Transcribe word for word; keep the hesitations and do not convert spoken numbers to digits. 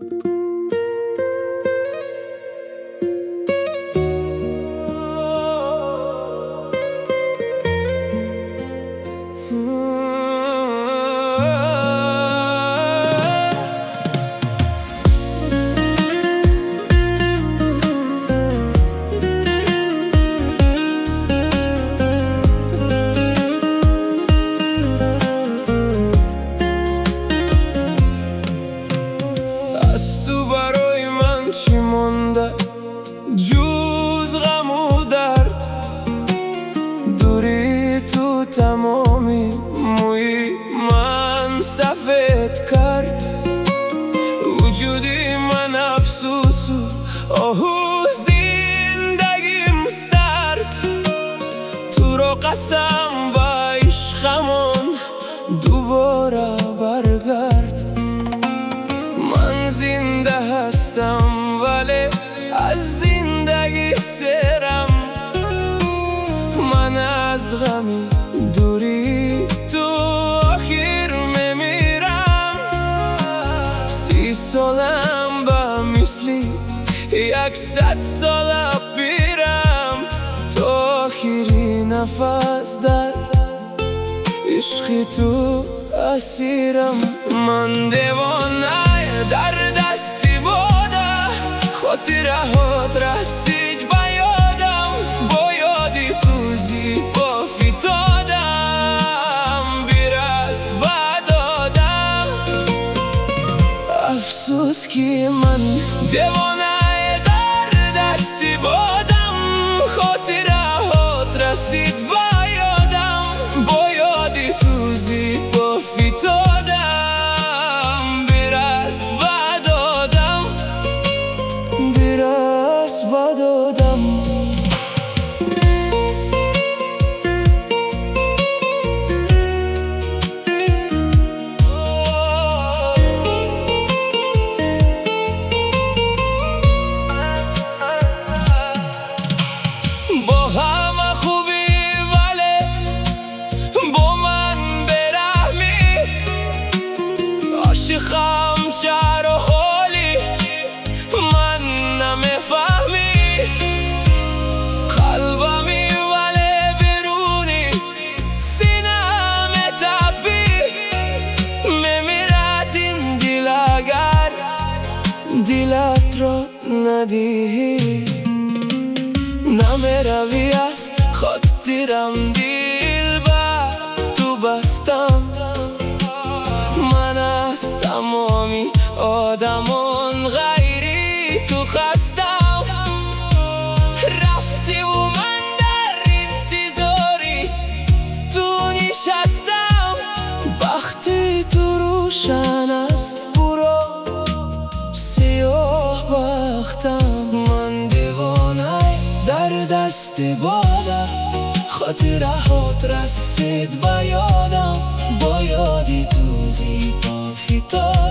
چی مونده جز غم و درد، دوری تو تمامی موی من سفید کرد. وجودی من افسوس و آهو زندگیم سرد، تو رو قسم با عشقمون دوباره برگرد. من زنده هستم ولی از زندگی سرم، من از غمی دوری تو آخر میمیرم. سی سالم با مثلی یکصد سال پیرم، تو آخری نفس در عشق تو اسیرم. من دیوانه در دستی بوده، خاطرهات رسید به یادم، با یادی تو زیبا فتادم، برس بدادم. افسوس که من دیوانه در دستی بودم، خاطرهات رسید به یادم، با یادی تو زیبا فتادم، برس بدادم، برس بدادم. با همه خوبی ولی با من برحمی، عاشقم چرا حالی من نمیفهمی. قلبمی ولی بیرونی سینه‌م تپی، میمیرد این دل اگر دلت را ندهی. نمیروی از خاطرم دل با تو بستم، من از تمامی آدمان غیری تو خستم. رفتی و من در انتظاری تو نشستم، بختی تو روشن است برو سیاه بختم. من دیوانه در دست بادم، خاطرهات رسید به یادم، با یادی تو زیبا فتادم.